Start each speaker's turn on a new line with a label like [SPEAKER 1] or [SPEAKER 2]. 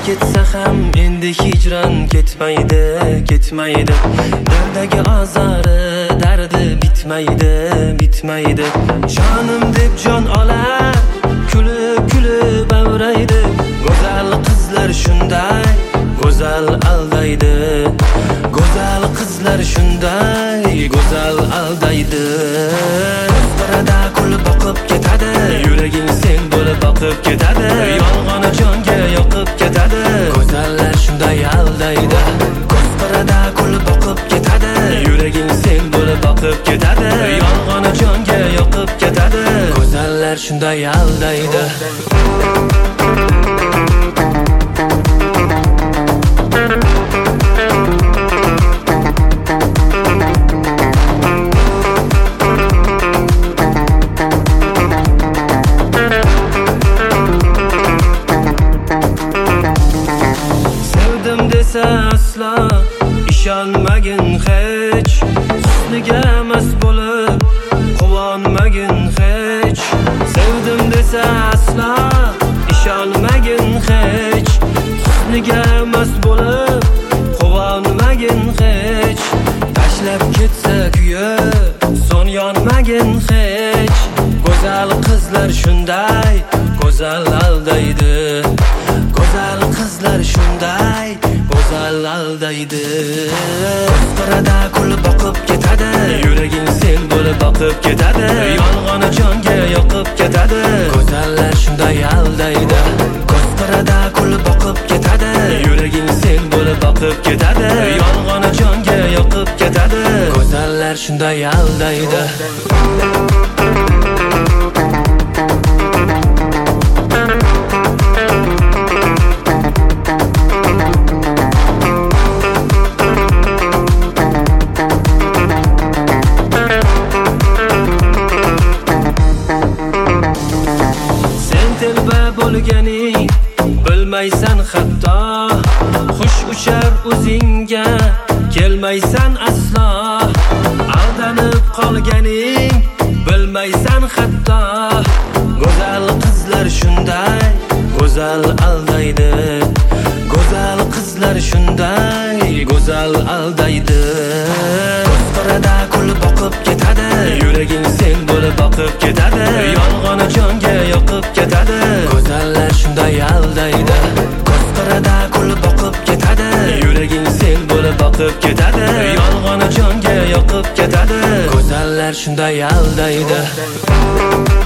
[SPEAKER 1] ketsa ham endi hijron ketmaydi, ketmaydi. Dardagi azori, dardi bitmaydi, bitmaydi. Jonim deb jon olar, kulib kulib avraydi. Go'zal qizlar shunday, go'zal aldaydi. Go'zal qizlar shunday, go'zal aldaydi. Ko'zlarida kulib boqib ketadi, yuraging sen bo'lib boqib ketadi. Yolg'oni jonga yoqib ketadi. Go'zallar shunday aldaydi. Ko'zlarida kulib boqib ketadi, yuraging sen bo'lib boqib ketadi. Yolg'oni jonga yoqib ketadi. Go'zallar shunday aldaydi. Asla ishonmagin hech, husniga mast bo'lib quvonmagin hech. Sevdim desa asla ishonmagin hech, husniga mast bo'lib quvonmagin hech. Tashlab ketsa kuyib son yonmagin hech. Go'zal qizlar shunday, go'zal aldaydi. Go'zal qizlar shunday, go'zal aldaydi. Ko'zlarida kulib boqib ketadi, yuraging sen bo'lib boqib ketadi. Yolg'oni jonga yoqib ketadi. Go'zallar shunday aldaydi. Ko'zlarida kulib boqib ketadi, yuraging sen bo'lib boqib ketadi. Yolg'oni jonga yoqib ketadi. Go'zallar shunday aldaydi. Bo'lganing bilmaysan hatto, xush uchar o'zingga kelmaysan aslo. Aldanib qolganing bilmaysan hatto. Go'zal qizlar shunday, go'zal aldaydi. Go'zal qizlar shunday, go'zal aldaydi. Ko'zlarida kulib boqib ketadi, yuraging sen bo'lib boqib ketadi. Yolg'oni jonga yoqib ketadi. Go'zallar shunday aldaydi. Ko'zlarida kulib boqib ketadi, yuraging sen bo'lib boqib ketadi. Yolg'oni jonga yoqib ketadi. Go'zallar shunday aldaydi.